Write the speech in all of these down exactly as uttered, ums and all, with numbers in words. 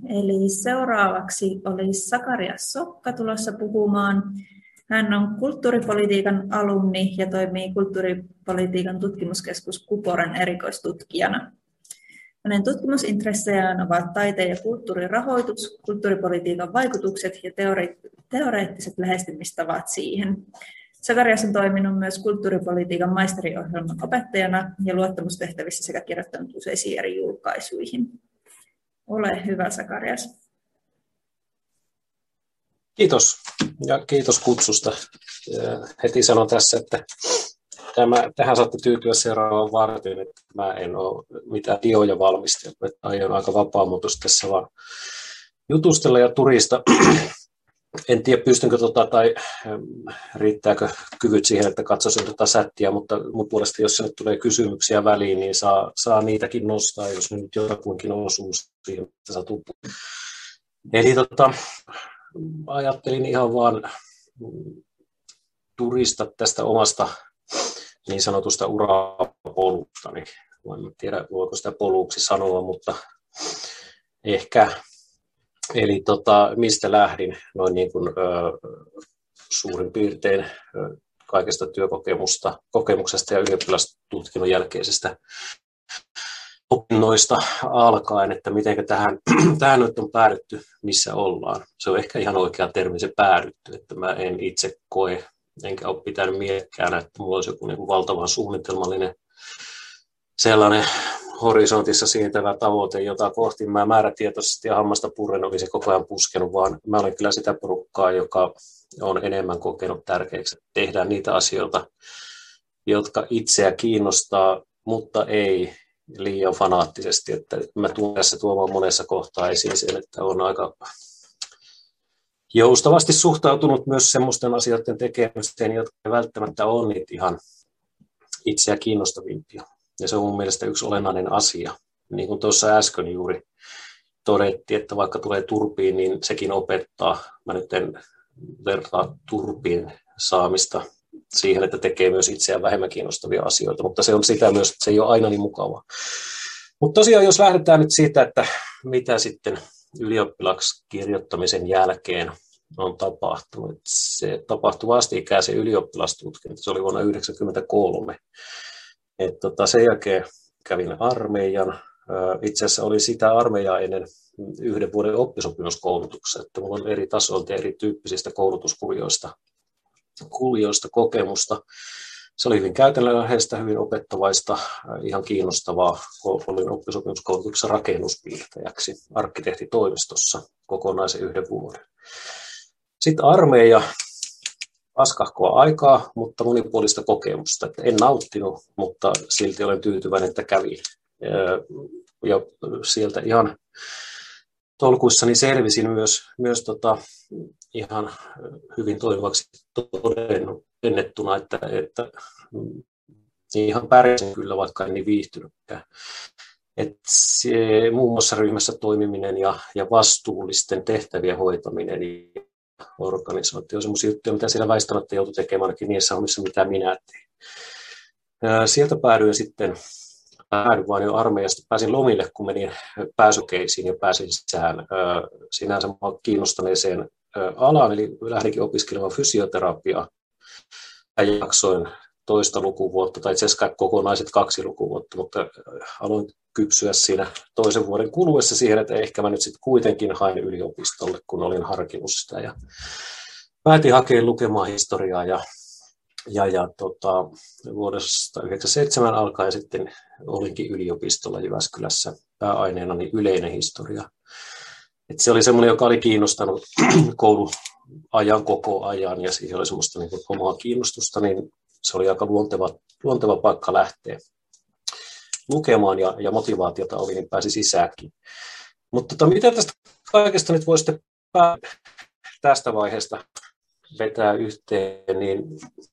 Eli seuraavaksi olisi Sakarias Sokka tulossa puhumaan. Hän on kulttuuripolitiikan alumni ja toimii kulttuuripolitiikan tutkimuskeskus Kuporen erikoistutkijana. Hänen tutkimusintressejään ovat taiteen ja kulttuurin rahoitus, kulttuuripolitiikan vaikutukset ja teoreettiset lähestymistavat siihen. Sakarias on toiminut myös kulttuuripolitiikan maisteriohjelman opettajana ja luottamustehtävissä sekä kirjoittanut useisiin eri julkaisuihin. Ole hyvä, Sakarias. Kiitos ja kiitos kutsusta. Heti sanon tässä, että tämä, tähän saatte tyytyä seuraavaan varten, että mä en ole mitään dioja valmistellut, että aion aika vapaamuotoista tässä vaan jutustella ja turista. En tiedä, pystynkö tota, tai riittääkö kyvyt siihen, että katsoisin tätä sättiä, mutta mun puolesta, jos sinne tulee kysymyksiä väliin, niin saa, saa niitäkin nostaa, jos nyt jotakuinkin osuu siihen, että saa tuppu. Eli tota, ajattelin ihan vaan turista tästä omasta niin sanotusta urapolusta. Niin en tiedä, voiko sitä poluksi sanoa, mutta ehkä. Eli tota, mistä lähdin noin niin kuin, ö, suurin piirtein ö, kaikesta työkokemusta, kokemuksesta ja ylioppilastutkinnon jälkeisestä opinnoista alkaen, että miten tähän, tähän nyt on päädytty, missä ollaan. Se on ehkä ihan oikea termi, se päädytty, että mä en itse koe, enkä ole pitänyt mielekkäänä, että mulla olisi joku niin kuin valtavan suunnitelmallinen sellainen horisontissa siirtävä tavoite, jota kohti mä määrätietoisesti ja hammasta purren olisin koko ajan puskenut, vaan mä olen kyllä sitä porukkaa, joka on enemmän kokenut tärkeäksi, että tehdään niitä asioita, jotka itseä kiinnostaa, mutta ei liian fanaattisesti. Että mä tulen tässä tuomaan monessa kohtaa esiin sen, että on aika joustavasti suhtautunut myös semmoisten asioiden tekemiseen, jotka ei välttämättä ole niitä ihan itseä kiinnostavimpia. Ja se on mun mielestä yksi olennainen asia. Niin kuin tuossa äsken juuri todettiin, että vaikka tulee turpiin, niin sekin opettaa. Mä nyt en vertaa turpiin saamista siihen, että tekee myös itseään vähemmän kiinnostavia asioita, mutta se on sitä myös, se ei ole aina niin mukavaa. Mutta tosiaan, jos lähdetään nyt siitä, että mitä sitten ylioppilaksi kirjoittamisen jälkeen on tapahtunut. Se tapahtui vastikään ylioppilastutkinto, se oli vuonna yhdeksänkymmentäkolme. Et tota, sen jälkeen kävin armeijan. Itse asiassa oli sitä armeijaa ennen yhden vuoden oppisopimuskoulutuksessa, että minulla on eri tasoilta ja erityyppisistä koulutuskuvioista kuljoista kokemusta. Se oli hyvin käytännönläheistä, hyvin opettavaista, ihan kiinnostavaa. Olin oppisopimuskoulutuksessa rakennuspiirtäjäksi arkkitehtitoimistossa kokonaisen yhden vuoden. Sitten armeija, askahkoa aikaa, mutta monipuolista kokemusta. Että en nauttinut, mutta silti olen tyytyväinen, että kävin. Ja sieltä ihan tolkuissani selvisin myös, myös tota, ihan hyvin toimivaksi todennettuna, että, että ihan pärjäsin kyllä, vaikka en niin viihtynytkään. Että se, muun muassa ryhmässä toimiminen ja, ja vastuullisten tehtävien hoitaminen ja organisaatio on sellaisia juttuja, mitä siellä väistämättä joutui tekemään ainakin niissä hommissa, mitä minä tein. Sieltä päädyin sitten, päädyin vaan jo armeijasta, pääsin lomille, kun menin pääsykeisiin ja pääsin sisään sinänsä kiinnostaneeseen alaan, eli lähdinkin opiskelemaan fysioterapiaa ja jaksoin toista lukuvuotta, tai itse asiassa kokonaiset kaksi lukuvuotta, mutta aloin kypsyä siinä toisen vuoden kuluessa siihen, että ehkä mä nyt sitten kuitenkin hain yliopistolle, kun olin harkinnut sitä. Ja päätin hakea lukemaan historiaa ja, ja, ja tota, vuodesta yhdeksänkymmentäseitsemän alkaen sitten olinkin yliopistolla Jyväskylässä pääaineena niin yleinen historia. Et se oli semmoinen, joka oli kiinnostanut kouluajan koko ajan ja siihen oli semmoista niin kuin omaa kiinnostusta, niin se oli aika luonteva, luonteva paikka lähteä lukemaan ja, ja motivaatiota oli, niin pääsi sisäänkin. Mutta tota, mitä tästä kaikesta nyt voisitte tästä vaiheesta vetää yhteen, niin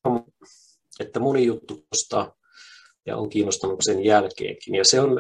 että moni juttu kostaa ja on kiinnostanut sen jälkeenkin. Ja se on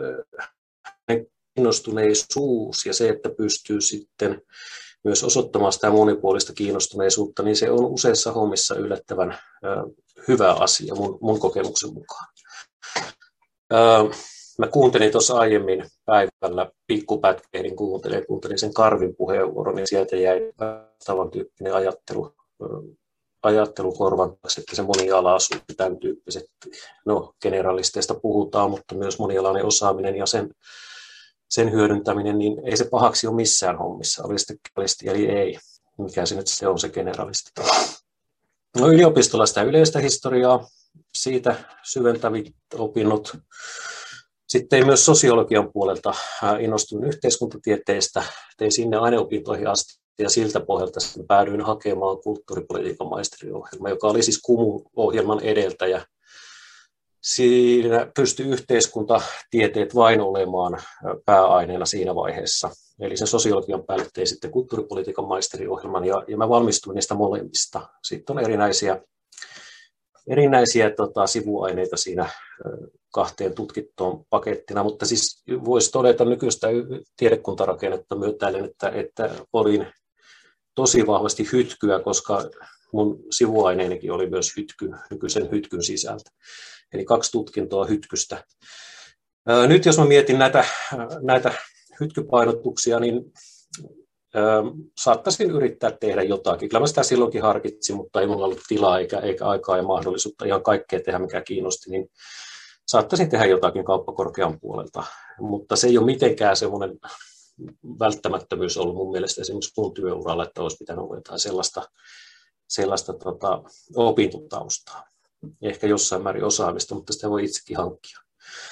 kiinnostuneisuus ja se, että pystyy sitten myös osoittamaan sitä monipuolista kiinnostuneisuutta, niin se on useissa hommissa yllättävän ö, hyvä asia mun, mun kokemuksen mukaan. Ö, Mä kuuntelin tuossa aiemmin päivällä pikkupätkehdin, kuuntelin, kuuntelin sen Karvin puheenvuoron, niin sieltä jäi vastaavan tyyppinen ajattelu, ajattelu korvantaksi, että se monialaisuus, tämän tyyppiset, no generalisteista puhutaan, mutta myös monialainen osaaminen ja sen, sen hyödyntäminen, niin ei se pahaksi ole missään hommissa, oli sitten generalisti eli ei, mikä se nyt se on se generalisti. No yliopistolla sitä yleistä historiaa, siitä syventävät opinnot. Sitten myös sosiologian puolelta innostuin yhteiskuntatieteestä, tein sinne aineopintoihin asti ja siltä pohjalta päädyin hakemaan kulttuuripolitiikan maisteriohjelma, joka oli siis K U M U-ohjelman edeltäjä. Siinä pystyi yhteiskuntatieteet vain olemaan pääaineena siinä vaiheessa. Eli sen sosiologian päälle tein sitten kulttuuripolitiikan maisteriohjelman ja, ja mä valmistuin niistä molemmista. Sitten on erinäisiä, erinäisiä tota, sivuaineita siinä kahteen tutkittuun pakettina, mutta siis voisi todeta nykyistä tiedekuntarakennetta myötäilen, että, että olin tosi vahvasti hytkyä, koska mun sivuaineenikin oli myös hytky, nykyisen hytkyn sisältä. Eli kaksi tutkintoa hytkystä. Nyt jos mä mietin näitä, näitä hytkypainotuksia, niin saattaisin yrittää tehdä jotakin. Kyllä mä sitä silloinkin harkitsin, mutta ei mulla ollut tilaa eikä, eikä aikaa ja mahdollisuutta ihan kaikkea tehdä, mikä kiinnosti, niin saattaisin tehdä jotakin kauppakorkean puolelta, mutta se ei ole mitenkään semmoinen välttämättömyys ollut mun mielestä esimerkiksi mun työuralla, että olisi pitänyt olla jotain sellaista, sellaista tota, opintotaustaa. Ehkä jossain määrin osaamista, mutta sitä voi itsekin hankkia.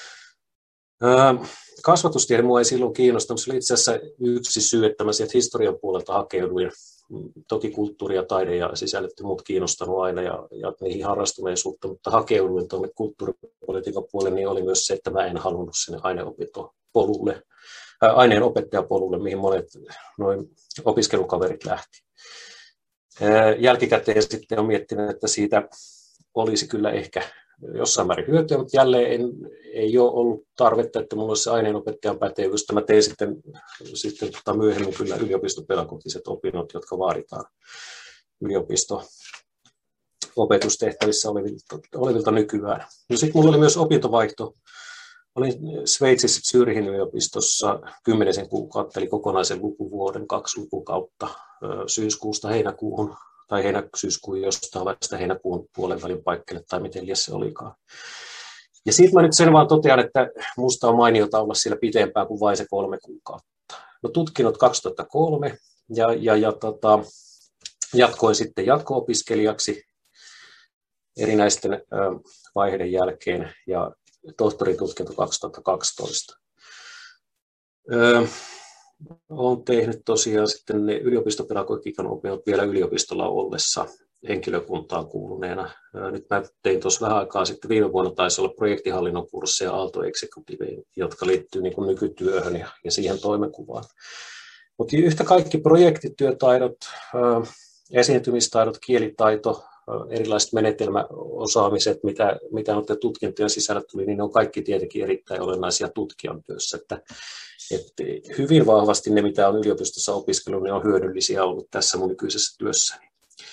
Kasvatustiede minua ei silloin kiinnostanut. Se oli itse asiassa yksi syy, että mä sieltä historian puolelta hakeuduin. Toki kulttuuri ja taide ja sisällytti muut kiinnostanut aina ja, ja niihin harrastuneisuutta, mutta hakeuduin tuonne kulttuuripolitiikan puolelle, niin oli myös se, että mä en halunnut sinne aineopintopolulle, ää, aineenopettajapolulle, mihin monet noin opiskelukaverit lähti. Ää, jälkikäteen sitten on miettinyt, että siitä olisi kyllä ehkä jossain määrin hyötyä, mutta jälleen en, ei ole ollut tarvetta, että minulla olisi se aineenopettajan pätevyys. Mä tein sitten, sitten tota myöhemmin kyllä yliopistopedagogiset opinnot, jotka vaaditaan yliopisto-opetustehtävissä olevilta, olevilta nykyään. No sitten minulla oli myös opintovaihto. Olin Sveitsissä Zürichin yliopistossa kymmenisen kuukautta, eli kokonaisen lukuvuoden, kaksi lukukautta syyskuusta heinäkuuhun. Tai heinä-syyskuun jostain vasta heinäkuun puolen välin paikkeille, tai miten liian se olikaan. Ja siitä mä nyt sen vaan totean, että musta on mainiota olla siellä pitempään kuin vain se kolme kuukautta. No tutkinnot kaksituhattakolme, ja, ja, ja tota, jatkoin sitten jatko-opiskelijaksi erinäisten ö, vaiheiden jälkeen, ja tohtoritutkinto kaksituhattakaksitoista. Ö, Olen tehnyt tosiaan sitten ne yliopistopedagogiikan opinnot vielä yliopistolla ollessa henkilökuntaan kuuluneena. Nyt mä tein tuossa vähän aikaa sitten, viime vuonna taisi olla projektihallinnon kursseja Aalto Executive, jotka liittyy niin kuin nykytyöhön ja, ja siihen toimenkuvaan. Mutta yhtä kaikki projektityötaidot, esiintymistaidot, kielitaito, erilaiset menetelmäosaamiset, mitä, mitä noiden tutkintojen sisällä tuli, niin ne on kaikki tietenkin erittäin olennaisia tutkijan työssä. Että, että hyvin vahvasti ne, mitä on yliopistossa opiskellut, ne on hyödyllisiä ollut tässä mun nykyisessä työssäni.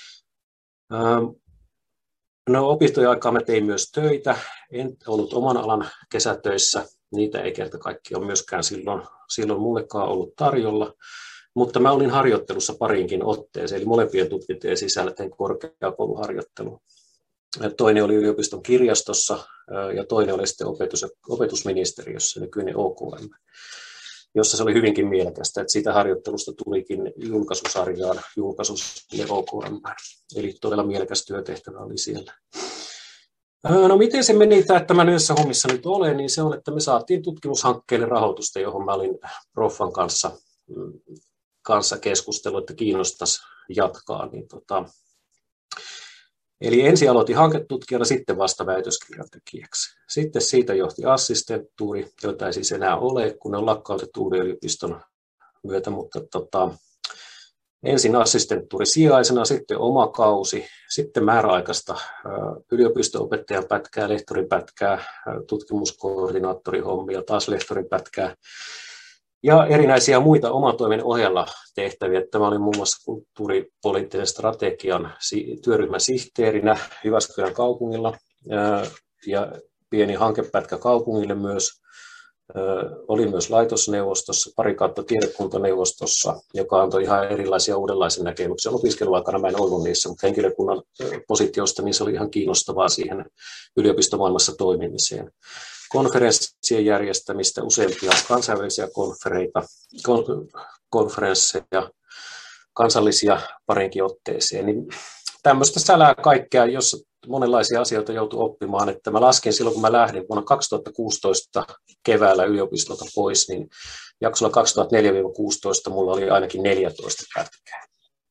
No opintojen aikaa mä tein myös töitä. En ollut oman alan kesätöissä. Niitä ei kerta kaikki ole myöskään silloin, silloin mullekaan ollut tarjolla. Mutta mä olin harjoittelussa parinkin otteeseen, eli molempien tutkintojen sisällä tein korkeakouluharjoittelua. Toinen oli yliopiston kirjastossa ja toinen oli sitten opetus- opetusministeriössä, nykyinen O K M, jossa se oli hyvinkin mielekästä, että siitä harjoittelusta tulikin julkaisusarjaan julkaisuille O K M. Eli todella mielekäs työtehtävä oli siellä. No miten se meni, että mä näissä hommissa nyt olen, niin se on, että me saatiin tutkimushankkeelle rahoitusta, johon mä olin proffan kanssa kanssa keskustelua, että kiinnostaisi jatkaa. Niin tota, eli ensin aloitin hanketutkijana, sitten vasta väitöskirjantekijäksi. Sitten siitä johti assistenttuuri, joita ei siis enää ole, kun ne on lakkautettu uuden yliopiston myötä, mutta tota, ensin assistenttuuri sijaisena, sitten oma kausi, sitten määräaikaista yliopisto-opettajan pätkää, lehtorin pätkää, tutkimuskoordinaattorin hommia, taas lehtorin pätkää. Ja erinäisiä muita omatoimen ohella tehtäviä. Tämä oli muun muassa kulttuuripoliittisen strategian työryhmän sihteerinä Jyväskylän kaupungilla ja pieni hankepätkä kaupungille myös Olin myös laitosneuvostossa, pari kautta tiedekuntaneuvostossa, joka antoi ihan erilaisia uudenlaisia näkemyksiä. Opiskeluaikana mä en ollut niissä, mutta henkilökunnan positiosta niin se oli ihan kiinnostavaa siihen yliopistomaailmassa toimimiseen. Konferenssien järjestämistä, useampia kansainvälisiä konfereita, konferensseja, kansallisia parinkin otteeseen. Niin tämmöistä sälää kaikkea, jos monenlaisia asioita joutui oppimaan. Että mä laskin silloin, kun mä lähdin vuonna kaksituhattakuusitoista keväällä yliopistolta pois, niin jaksolla kaksituhattaneljä kuusitoista mulla oli ainakin neljätoista pätkää.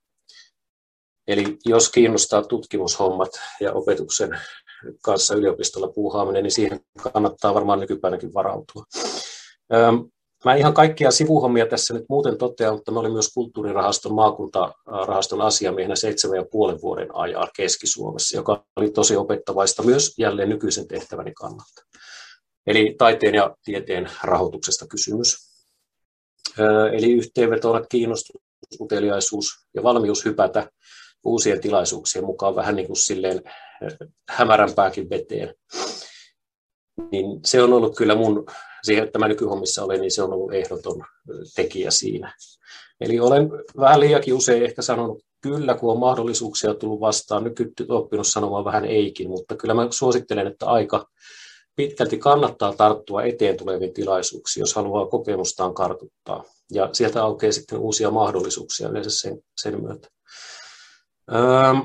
Eli jos kiinnostaa tutkimushommat ja opetuksen kanssa yliopistolla puuhaaminen, niin siihen kannattaa varmaan nykypäivänäkin varautua. Mä ihan kaikkia sivuhommia tässä nyt muuten totean, mutta mä olin myös kulttuurirahaston maakuntarahaston asiamiehenä seitsemän ja puolen vuoden ajan Keski-Suomessa, joka oli tosi opettavaista myös jälleen nykyisen tehtäväni kannalta. Eli taiteen ja tieteen rahoituksesta kysymys. Eli yhteenvetona kiinnostus, uteliaisuus ja valmius hypätä uusien tilaisuuksien mukaan vähän niin kuin silleen hämärämpääkin veteen. Niin se on ollut kyllä mun, siihen että mä nykyhommissa olen, niin se on ollut ehdoton tekijä siinä. Eli olen vähän liiakin usein ehkä sanonut kyllä, kun on mahdollisuuksia tullut vastaan. Nyt oppinut sanomaan vähän eikin, mutta kyllä mä suosittelen, että aika pitkälti kannattaa tarttua eteen tuleviin tilaisuuksiin, jos haluaa kokemustaan kartuttaa. Ja sieltä aukeaa sitten uusia mahdollisuuksia yleensä sen, sen myötä. Öö,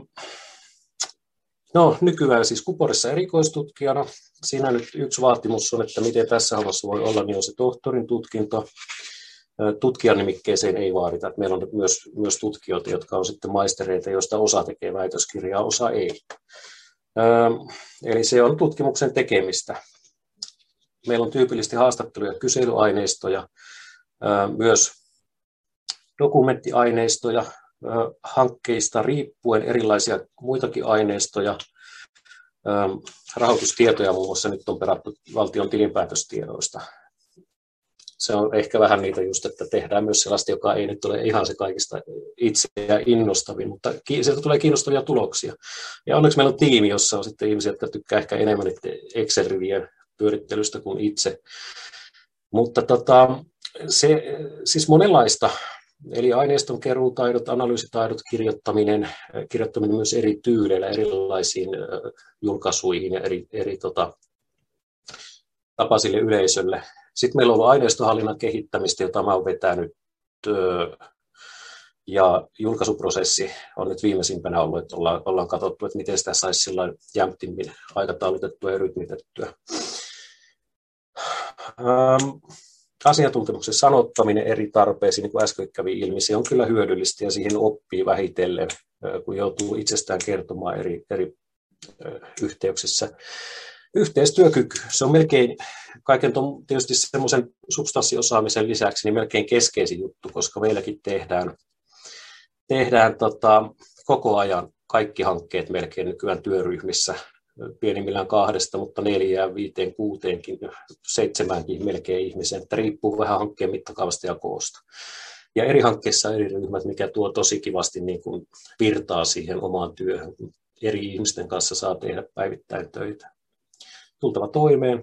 no, nykyään siis Kuporissa erikoistutkijana. Siinä nyt yksi vaatimus on, että miten tässä hommassa voi olla, niin on se tohtorin tutkinto. Tutkijan nimikkeeseen ei vaadita. Meillä on myös, myös tutkijoita, jotka on sitten maistereita, joista osa tekee väitöskirjaa, osa ei. Öö, eli se on tutkimuksen tekemistä. Meillä on tyypillisesti haastatteluja ja kyselyaineistoja, öö, myös dokumenttiaineistoja, öö, hankkeista riippuen erilaisia muitakin aineistoja. Öö, rahoitustietoja muun muassa nyt on perattu valtion tilinpäätöstiedoista. Se on ehkä vähän niitä just, että tehdään myös sellaista, joka ei nyt ole ihan se kaikista itseä innostavin, mutta sieltä tulee kiinnostavia tuloksia. Ja onneksi meillä on tiimi, jossa on sitten ihmisiä, jotka tykkää ehkä enemmän Excel-rivien pyörittelystä kuin itse. Mutta tota, se, siis monenlaista, eli aineiston keruutaidot, analyysitaidot, kirjoittaminen, kirjoittaminen myös eri tyyleillä, erilaisiin julkaisuihin ja eri, eri tota, tapaisille yleisölle. Sitten meillä on ollut aineistohallinnan kehittämistä, jota mä olen vetänyt, ja julkaisuprosessi on nyt viimeisimpänä ollut, että ollaan, ollaan katsottu, että miten sitä saisi sillain jämptimmin aikataulutettua ja rytmitettyä. Ähm, asiantuntemuksen sanottaminen eri tarpeisiin, niin kuin äsken kävi ilmi, se on kyllä hyödyllistä ja siihen oppii vähitellen, kun joutuu itsestään kertomaan eri, eri yhteyksissä. Yhteistyökyky, se on melkein kaiken ton, tietysti semmoisen substanssiosaamisen lisäksi niin melkein keskeisin juttu, koska meilläkin tehdään, tehdään tota, koko ajan kaikki hankkeet melkein nykyään työryhmissä, pienimmillään kahdesta, mutta neljään, viiteen, kuuteenkin, seitsemäänkin melkein ihmisen, että riippuu vähän hankkeen mittakaavasta ja koosta. Ja eri hankkeissa eri ryhmät, mikä tuo tosi kivasti niin kuin virtaa siihen omaan työhön, kun eri ihmisten kanssa saa tehdä päivittäin töitä. Tultava toimeen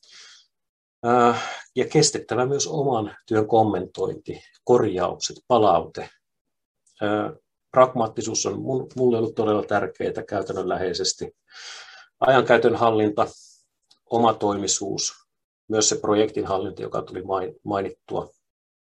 ja kestettävä myös oman työn kommentointi, korjaukset, palaute. Pragmaattisuus on minulle ollut todella tärkeää käytännönläheisesti. Ajankäytön hallinta, omatoimisuus, myös se projektin hallinta, joka tuli mainittua.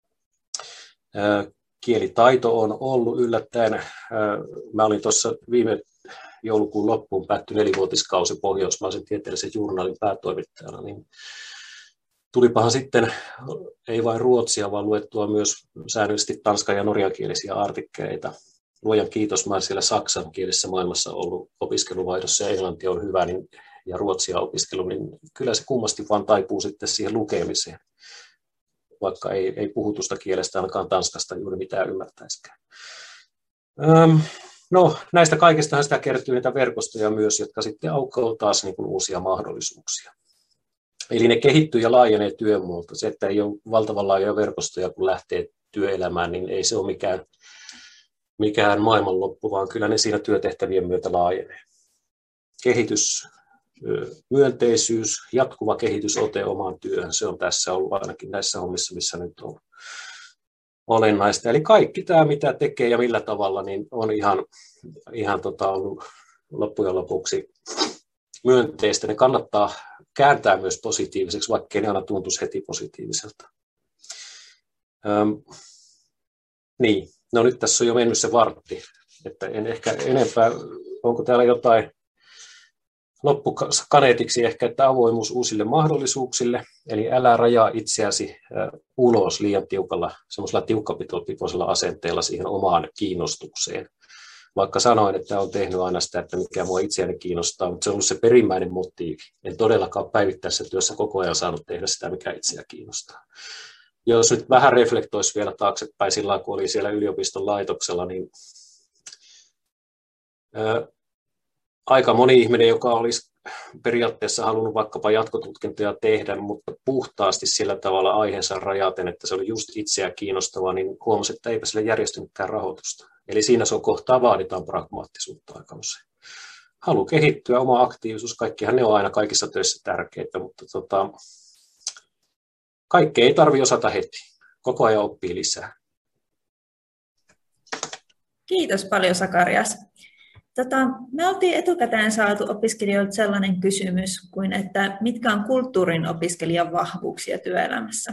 Kielitaito on ollut yllättäen. Mä olin tuossa viime joulukuun loppuun päättyi nelivuotiskausi pohjoismaisen tieteellisen journaalin päätoimittajana, niin tulipahan sitten ei vain ruotsia, vaan luettua myös säännöllisesti tanskan ja norjankielisiä artikkeleita. Luojan kiitos, mä olen siellä saksankielisessä maailmassa ollut opiskeluvaihdossa ja englanti on hyvä niin, ja ruotsia opiskelu, niin kyllä se kummasti vaan taipuu sitten siihen lukemiseen, vaikka ei, ei puhutusta kielestä ainakaan tanskasta juuri mitään ymmärtäisikään. Öm, no, näistä kaikistahan sitä kertyy niitä verkostoja myös, jotka sitten aukkoo taas niin kuin uusia mahdollisuuksia. Eli ne kehittyy ja laajenee työn muulta. Se, että ei ole valtavan laajoja verkostoja, kun lähtee työelämään, niin ei se ole mikään, mikään maailmanloppu, vaan kyllä ne siinä työtehtävien myötä laajenee. Kehitys myönteisyys, jatkuva kehitysote omaan työhön. Se on tässä ollut ainakin näissä hommissa, missä nyt on olennaista. Eli kaikki tämä, mitä tekee ja millä tavalla, niin on ihan, ihan tota, ollut loppujen lopuksi myönteistä. Ne kannattaa kääntää myös positiiviseksi, vaikkei ne aina tuntuisi heti positiiviselta. Öm, niin, no nyt tässä on jo mennyt se vartti, että en ehkä enempää, onko täällä jotain loppukaneetiksi ehkä, että avoimuus uusille mahdollisuuksille, eli älä rajaa itseäsi ulos liian tiukalla, semmoisella tiukkapitoisella asenteella siihen omaan kiinnostukseen. Vaikka sanoin, että olen tehnyt aina sitä, että mikä mua itseäni kiinnostaa, mutta se on ollut se perimmäinen motiivi. En todellakaan päivittäisessä työssä koko ajan saanut tehdä sitä, mikä itseä kiinnostaa. Jos nyt vähän reflektoisi vielä taaksepäin sillä kun oli siellä yliopiston laitoksella, niin ää, aika moni ihminen, joka olisi periaatteessa halunnut vaikkapa jatkotutkintoja tehdä, mutta puhtaasti sillä tavalla aiheensa rajaten, että se oli just itseä kiinnostavaa, niin huomasi, että eipä sille järjestynytkään rahoitusta. Eli siinä se on kohtaa vaaditaan pragmaattisuutta aika usein. Halu kehittyä, oma aktiivisuus, kaikkihan ne on aina kaikissa töissä tärkeitä, mutta tota, kaikkea ei tarvitse osata heti. Koko ajan oppii lisää. Kiitos paljon, Sakarias. Tota, me oltiin etukäteen saatu opiskelijoilta sellainen kysymys kuin, että mitkä on kulttuurin opiskelijan vahvuuksia työelämässä?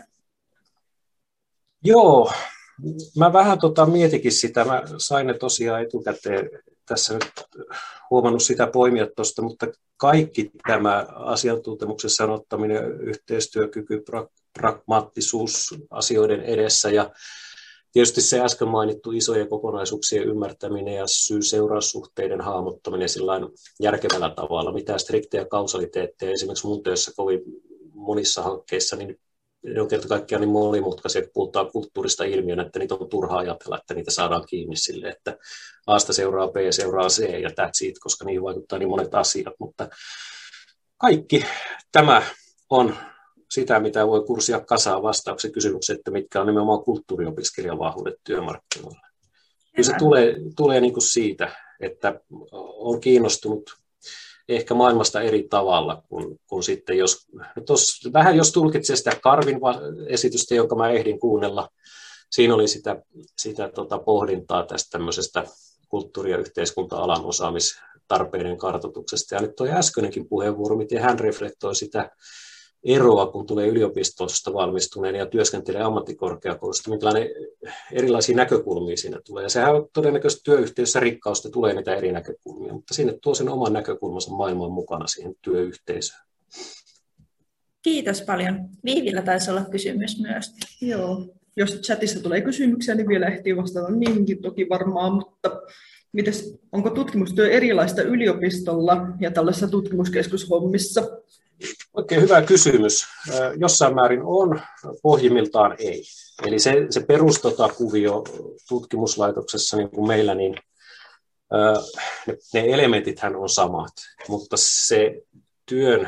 Joo, mä vähän tota mietikin sitä. Mä sain ne tosiaan etukäteen tässä nyt huomannut sitä poimia tuosta, mutta kaikki tämä asiantuntemuksen sanottaminen, yhteistyökyky, pragmaattisuus asioiden edessä ja tietysti se äsken mainittu isojen kokonaisuuksien ymmärtäminen ja syy-seuraussuhteiden hahmottaminen sillain järkevällä tavalla. Mitään striktejä kausaliteetteja esimerkiksi mun työssä kovin monissa hankkeissa, niin ne on kerta kaikkiaan niin monimutkaisia, kun puhutaan kulttuurista ilmiönä, että niitä on turhaa ajatella, että niitä saadaan kiinni sille, että A:sta seuraa B, seuraa C ja that's it, koska niihin vaikuttaa niin monet asiat. Mutta kaikki tämä on sitä, mitä voi kurssia kasaan vastauksen kysymykseen, että mitkä on nimenomaan kulttuuriopiskelijan vahvuudet työmarkkinoilla. Kyllä se tulee, tulee niin kuin siitä, että on kiinnostunut ehkä maailmasta eri tavalla kuin, kuin sitten, jos, tos, vähän jos tulkitsee sitä Karvin esitystä, jonka mä ehdin kuunnella, siinä oli sitä, sitä tota pohdintaa tästä tämmöisestä kulttuuri- ja yhteiskunta-alan osaamistarpeiden kartoituksesta. Ja nyt tuo äskeinenkin puheenvuoro, miten hän reflektoi sitä eroa, kun tulee yliopistosta valmistuneen ja työskentelee ammattikorkeakoulusta, minkälainen erilaisia näkökulmia siinä tulee. Ja sehän on todennäköisesti työyhteisössä rikkausta, tulee niitä eri näkökulmia, mutta sinne tuo sen oman näkökulmansa maailman mukana siihen työyhteisöön. Kiitos paljon. Viivillä taisi olla kysymys myös. Joo, jos chatissa tulee kysymyksiä, niin vielä ehtii vastata niinkin toki varmaan, mutta mites, onko tutkimustyö erilaista yliopistolla ja tällaisessa tutkimuskeskushommissa? Oikein hyvä kysymys. Jossain määrin on, pohjimmiltaan ei. Eli se, se perustakuvio tutkimuslaitoksessa niin kuin meillä, niin ne, ne elementithän on samat, mutta se työn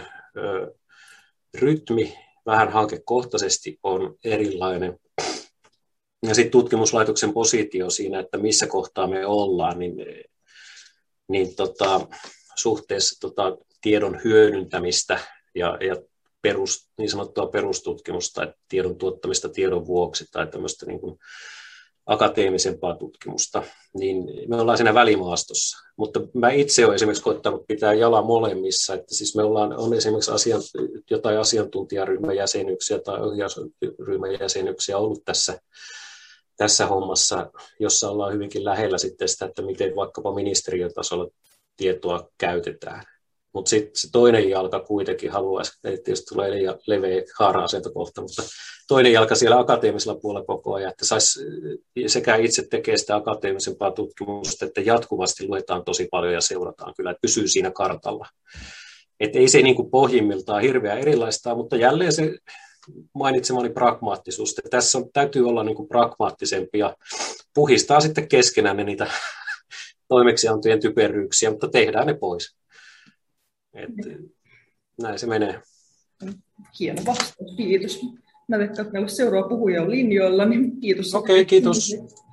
rytmi vähän hankekohtaisesti on erilainen. Ja sitten tutkimuslaitoksen positio siinä, että missä kohtaa me ollaan, niin, niin tota, suhteessa tota, tiedon hyödyntämistä ja, ja perus, niin sanottua perustutkimusta, että tiedon tuottamista tiedon vuoksi tai tämmöistä niin kuin akateemisempaa tutkimusta, niin me ollaan siinä välimaastossa. Mutta mä itse olen esimerkiksi koittanut pitää jalan molemmissa, että siis me ollaan, on esimerkiksi asian, jotain asiantuntijaryhmän jäsenyksiä tai ohjausryhmän jäsenyksiä ollut tässä, tässä hommassa, jossa ollaan hyvinkin lähellä sitten sitä, että miten vaikkapa ministeriötasolla tietoa käytetään. Mutta sitten se toinen jalka kuitenkin haluaisi, ei tietysti tulee liian leveä haara-asentokohta, mutta toinen jalka siellä akateemisella puolella koko ajan, että saisi sekä itse tekee sitä akateemisempaa tutkimusta, että jatkuvasti luetaan tosi paljon ja seurataan kyllä, että pysyy siinä kartalla. Että ei se niin kuin pohjimmiltaan hirveän erilaista, mutta jälleen se mainitsemani pragmaattisuus, että tässä on, täytyy olla niin kuin pragmaattisempi ja puhistaa sitten keskenään ne niitä toimeksiantojen typeryyksiä, mutta tehdään ne pois. Että näin se menee. Hieno vastaus, kiitos. Mä veikkaan, että meillä seuraava puhuja on linjoilla, niin kiitos. Okei, okay, kiitos.